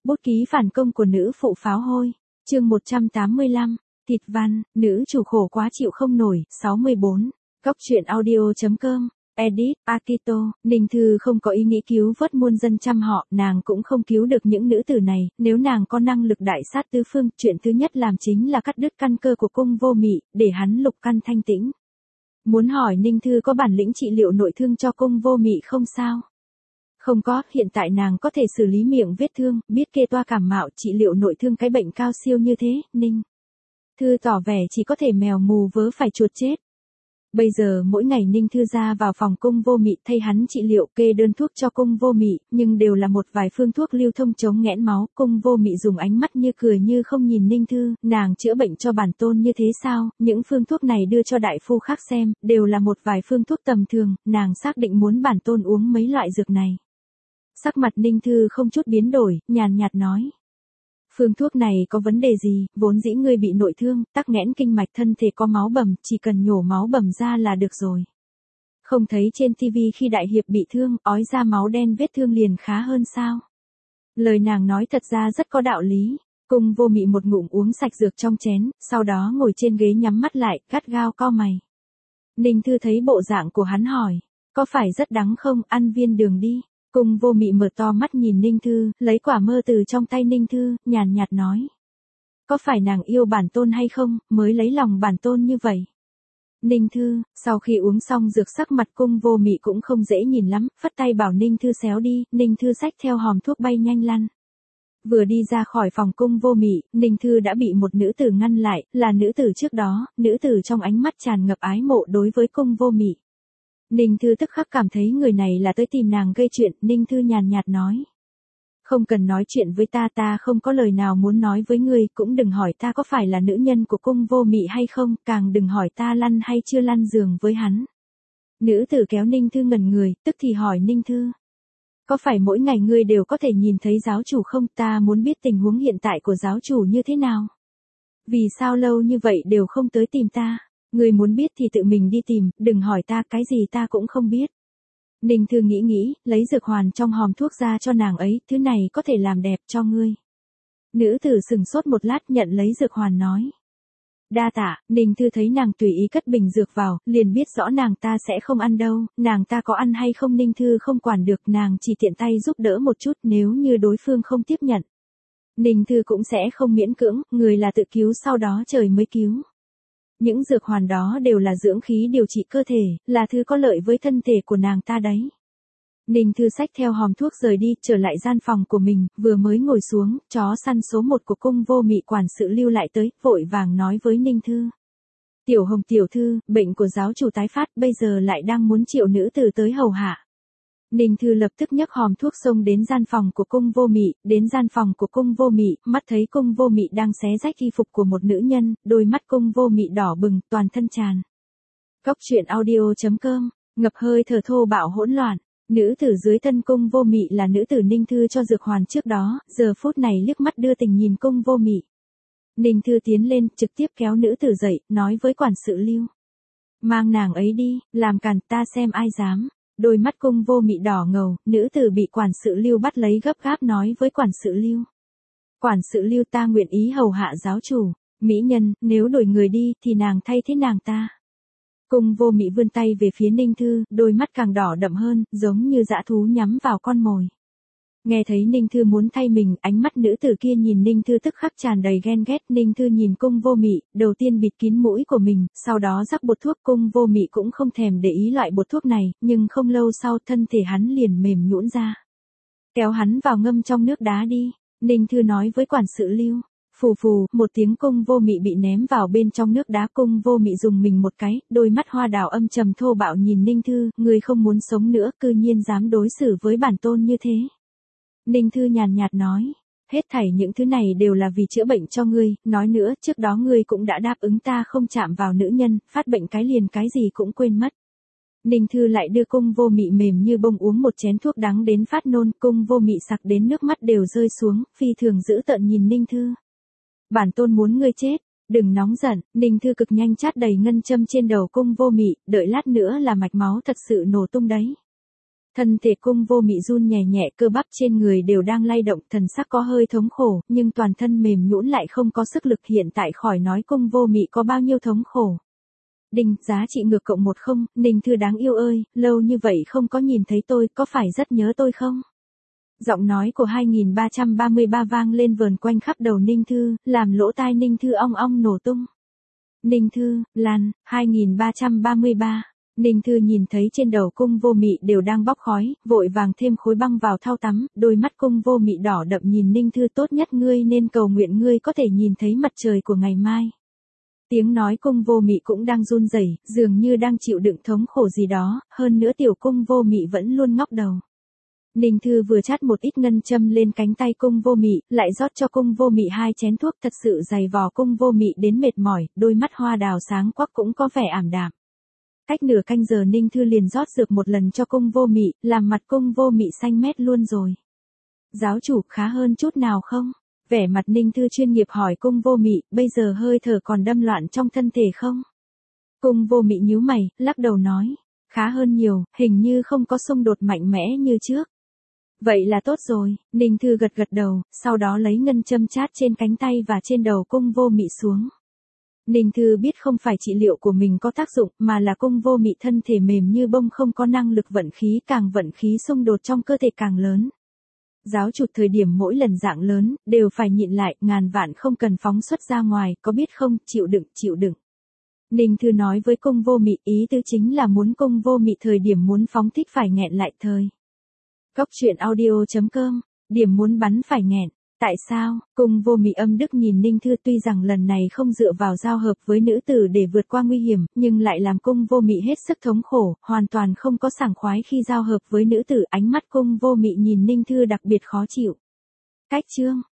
Bút ký phản công của nữ phụ pháo hôi. Chương 185. Thịt văn, nữ chủ khổ quá chịu không nổi. 64. Góc truyện audio.com. Edit, Akito. Ninh Thư không có ý nghĩ cứu vớt muôn dân trăm họ, nàng cũng không cứu được những nữ tử này, nếu nàng có năng lực đại sát tứ phương, chuyện thứ nhất làm chính là cắt đứt căn cơ của cung vô mị, để hắn lục căn thanh tĩnh. Muốn hỏi Ninh Thư có bản lĩnh trị liệu nội thương cho cung vô mị không sao? Không có, hiện tại nàng có thể xử lý miệng vết thương, biết kê toa cảm mạo trị liệu nội thương cái bệnh cao siêu như thế, Ninh Thư tỏ vẻ chỉ có thể mèo mù vớ phải chuột chết. Bây giờ mỗi ngày Ninh Thư ra vào phòng cung vô mị thay hắn trị liệu kê đơn thuốc cho cung vô mị, nhưng đều là một vài phương thuốc lưu thông chống nghẽn máu. Cung vô mị dùng ánh mắt như cười như không nhìn Ninh Thư, nàng chữa bệnh cho bản tôn như thế sao, những phương thuốc này đưa cho đại phu khác xem, đều là một vài phương thuốc tầm thường, nàng xác định muốn bản tôn uống mấy loại dược này. Sắc mặt Ninh Thư không chút biến đổi, nhàn nhạt nói. Phương thuốc này có vấn đề gì, vốn dĩ ngươi bị nội thương, tắc nghẽn kinh mạch thân thể có máu bầm, chỉ cần nhổ máu bầm ra là được rồi. Không thấy trên TV khi đại hiệp bị thương, ói ra máu đen vết thương liền khá hơn sao? Lời nàng nói thật ra rất có đạo lý. Cung vô mị một ngụm uống sạch dược trong chén, sau đó ngồi trên ghế nhắm mắt lại, gắt gao cau mày. Ninh Thư thấy bộ dạng của hắn hỏi, có phải rất đắng không, ăn viên đường đi. Cung vô mị mở to mắt nhìn Ninh Thư, lấy quả mơ từ trong tay Ninh Thư, nhàn nhạt nói. Có phải nàng yêu bản tôn hay không, mới lấy lòng bản tôn như vậy? Ninh Thư, sau khi uống xong dược sắc mặt cung vô mị cũng không dễ nhìn lắm, phất tay bảo Ninh Thư xéo đi, Ninh Thư xách theo hòm thuốc bay nhanh lăn. Vừa đi ra khỏi phòng cung vô mị, Ninh Thư đã bị một nữ tử ngăn lại, là nữ tử trước đó, nữ tử trong ánh mắt tràn ngập ái mộ đối với cung vô mị. Ninh Thư tức khắc cảm thấy người này là tới tìm nàng gây chuyện, Ninh Thư nhàn nhạt nói. Không cần nói chuyện với ta không có lời nào muốn nói với ngươi, cũng đừng hỏi ta có phải là nữ nhân của cung vô mị hay không, càng đừng hỏi ta lăn hay chưa lăn giường với hắn. Nữ tử kéo Ninh Thư ngẩn người, tức thì hỏi Ninh Thư. Có phải mỗi ngày ngươi đều có thể nhìn thấy giáo chủ không, ta muốn biết tình huống hiện tại của giáo chủ như thế nào. Vì sao lâu như vậy đều không tới tìm ta? Người muốn biết thì tự mình đi tìm, đừng hỏi ta, cái gì ta cũng không biết. Ninh Thư nghĩ, lấy dược hoàn trong hòm thuốc ra cho nàng ấy, thứ này có thể làm đẹp cho ngươi. Nữ tử sừng sốt một lát nhận lấy dược hoàn nói. Đa tạ, Ninh Thư thấy nàng tùy ý cất bình dược vào, liền biết rõ nàng ta sẽ không ăn đâu, nàng ta có ăn hay không Ninh Thư không quản được, nàng chỉ tiện tay giúp đỡ một chút nếu như đối phương không tiếp nhận. Ninh Thư cũng sẽ không miễn cưỡng, người là tự cứu sau đó trời mới cứu. Những dược hoàn đó đều là dưỡng khí điều trị cơ thể, là thứ có lợi với thân thể của nàng ta đấy. Ninh Thư xách theo hòm thuốc rời đi, trở lại gian phòng của mình, vừa mới ngồi xuống, chó săn số 1 của cung vô mị quản sự Lưu lại tới, vội vàng nói với Ninh Thư. Tiểu Hồng tiểu thư, bệnh của giáo chủ tái phát, bây giờ lại đang muốn triệu nữ tử tới hầu hạ. Ninh Thư lập tức nhấc hòm thuốc xông đến gian phòng của cung vô mị, đến gian phòng của cung vô mị, mắt thấy cung vô mị đang xé rách y phục của một nữ nhân, đôi mắt cung vô mị đỏ bừng, toàn thân tràn. Góc truyện audio.com, ngập hơi thở thô bạo hỗn loạn, nữ tử dưới thân cung vô mị là nữ tử Ninh Thư cho dược hoàn trước đó, giờ phút này liếc mắt đưa tình nhìn cung vô mị. Ninh Thư tiến lên, trực tiếp kéo nữ tử dậy, nói với quản sự Lưu. Mang nàng ấy đi, làm càn ta xem ai dám. Đôi mắt cung vô mị đỏ ngầu, nữ tử bị quản sự Lưu bắt lấy gấp gáp nói với quản sự Lưu. Quản sự Lưu ta nguyện ý hầu hạ giáo chủ, mỹ nhân, nếu đổi người đi thì nàng thay thế nàng ta. Cung vô mị vươn tay về phía Ninh Thư, đôi mắt càng đỏ đậm hơn, giống như dã thú nhắm vào con mồi. Nghe thấy Ninh Thư muốn thay mình, ánh mắt nữ tử kia nhìn Ninh Thư tức khắc tràn đầy ghen ghét. Ninh Thư nhìn cung vô mị, đầu tiên bịt kín mũi của mình, sau đó rắc bột thuốc. Cung vô mị cũng không thèm để ý loại bột thuốc này, nhưng không lâu sau thân thể hắn liền mềm nhũn ra. Kéo hắn vào ngâm trong nước đá đi, Ninh Thư nói với quản sự Lưu. Phù phù, một tiếng cung vô mị bị ném vào bên trong nước đá. Cung vô mị dùng mình một cái, đôi mắt hoa đào âm trầm thô bạo nhìn Ninh Thư, người không muốn sống nữa, cư nhiên dám đối xử với bản tôn như thế. Ninh Thư nhàn nhạt nói, hết thảy những thứ này đều là vì chữa bệnh cho ngươi, nói nữa, trước đó ngươi cũng đã đáp ứng ta không chạm vào nữ nhân, phát bệnh cái liền cái gì cũng quên mất. Ninh Thư lại đưa cung vô mị mềm như bông uống một chén thuốc đắng đến phát nôn, cung vô mị sặc đến nước mắt đều rơi xuống, phi thường dữ tợn nhìn Ninh Thư. Bản tôn muốn ngươi chết, đừng nóng giận, Ninh Thư cực nhanh chát đầy ngân châm trên đầu cung vô mị, đợi lát nữa là mạch máu thật sự nổ tung đấy. Thân thể cung vô mị run nhẹ nhẹ, cơ bắp trên người đều đang lay động, thần sắc có hơi thống khổ, nhưng toàn thân mềm nhũn lại không có sức lực, hiện tại khỏi nói cung vô mị có bao nhiêu thống khổ. Đinh, giá trị ngược cộng 10, Ninh Thư đáng yêu ơi, lâu như vậy không có nhìn thấy tôi, có phải rất nhớ tôi không? Giọng nói của 2333 vang lên vờn quanh khắp đầu Ninh Thư, làm lỗ tai Ninh Thư ong ong nổ tung. Ninh Thư, Lan, 2333. Ninh Thư nhìn thấy trên đầu cung vô mị đều đang bốc khói, vội vàng thêm khối băng vào thau tắm, đôi mắt cung vô mị đỏ đậm nhìn Ninh Thư, tốt nhất ngươi nên cầu nguyện ngươi có thể nhìn thấy mặt trời của ngày mai. Tiếng nói cung vô mị cũng đang run rẩy, dường như đang chịu đựng thống khổ gì đó, hơn nữa tiểu cung vô mị vẫn luôn ngóc đầu. Ninh Thư vừa chát một ít ngân châm lên cánh tay cung vô mị, lại rót cho cung vô mị 2 chén thuốc, thật sự dày vò cung vô mị đến mệt mỏi, đôi mắt hoa đào sáng quắc cũng có vẻ ảm đạm. Cách nửa canh giờ Ninh Thư liền rót dược một lần cho cung vô mị, làm mặt cung vô mị xanh mét luôn rồi. Giáo chủ, khá hơn chút nào không? Vẻ mặt Ninh Thư chuyên nghiệp hỏi cung vô mị, bây giờ hơi thở còn đâm loạn trong thân thể không? Cung vô mị nhíu mày, lắc đầu nói, khá hơn nhiều, hình như không có xung đột mạnh mẽ như trước. Vậy là tốt rồi, Ninh Thư gật gật đầu, sau đó lấy ngân châm chát trên cánh tay và trên đầu cung vô mị xuống. Ninh Thư biết không phải trị liệu của mình có tác dụng, mà là cung vô mị thân thể mềm như bông, không có năng lực vận khí, càng vận khí xung đột trong cơ thể càng lớn. Giáo chủ, thời điểm mỗi lần dạng lớn, đều phải nhịn lại, ngàn vạn không cần phóng xuất ra ngoài, có biết không, chịu đựng, chịu đựng. Ninh Thư nói với cung vô mị, ý tứ chính là muốn cung vô mị thời điểm muốn phóng thích phải nghẹn lại thời. Góc truyện audio.com, điểm muốn bắn phải nghẹn. Tại sao? Cung vô mị âm đức nhìn Ninh Thư, tuy rằng lần này không dựa vào giao hợp với nữ tử để vượt qua nguy hiểm, nhưng lại làm cung vô mị hết sức thống khổ, hoàn toàn không có sảng khoái khi giao hợp với nữ tử, ánh mắt cung vô mị nhìn Ninh Thư đặc biệt khó chịu. Cách chương